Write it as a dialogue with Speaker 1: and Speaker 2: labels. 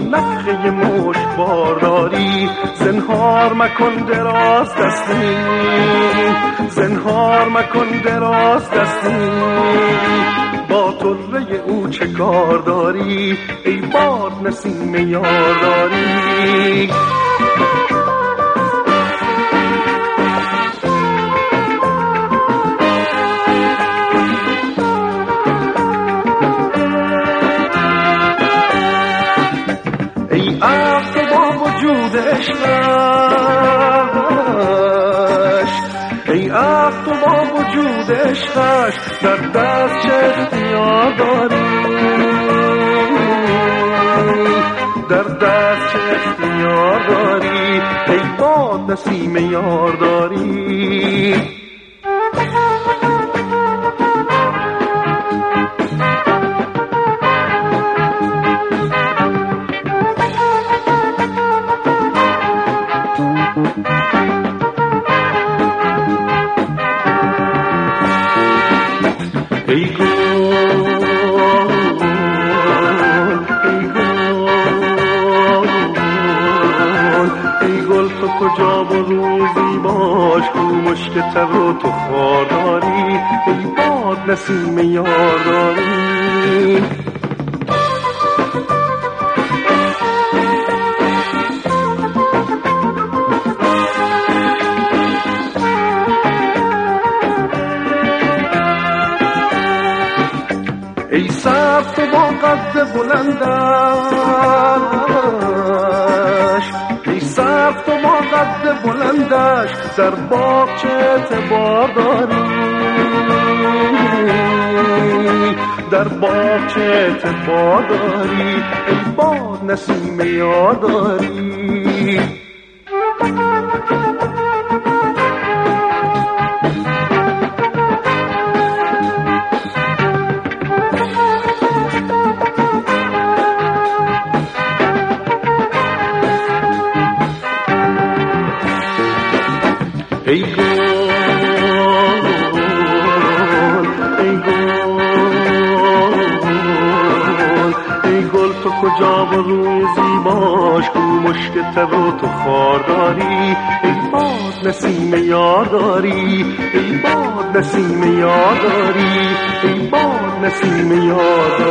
Speaker 1: نفخه مشک بارداری. زنهار مکن دراز دستی، زنهار مکن دراز دستی، با طره او چه کار داری؟ ای باد نسیم یارداری. ای عقل با وجود عشقش، ای عقل با وجود عشقش، در دست چه اختیار داری؟ در دست چه اختیار داری؟ ای باد نسیم یارداری. ای گل، ای گل تو کجا و روی زیباش، کو مشک تر و تو خارداری. ای باد نسیم یارداری. ای سبز تو با قد بلندش، ای سبز تو با قد بلندش، در باغ چه اعتبار داری؟ در باغ چه اعتبار داری؟ ای باد نسیم یارداری. ای گل، ای گل، ای گل تو کجا و روی زیباش، کو مشک تر و تو خارداری. ای باد نسیم یارداری، ای باد نسیم یارداری، ای باد نسیم یارداری.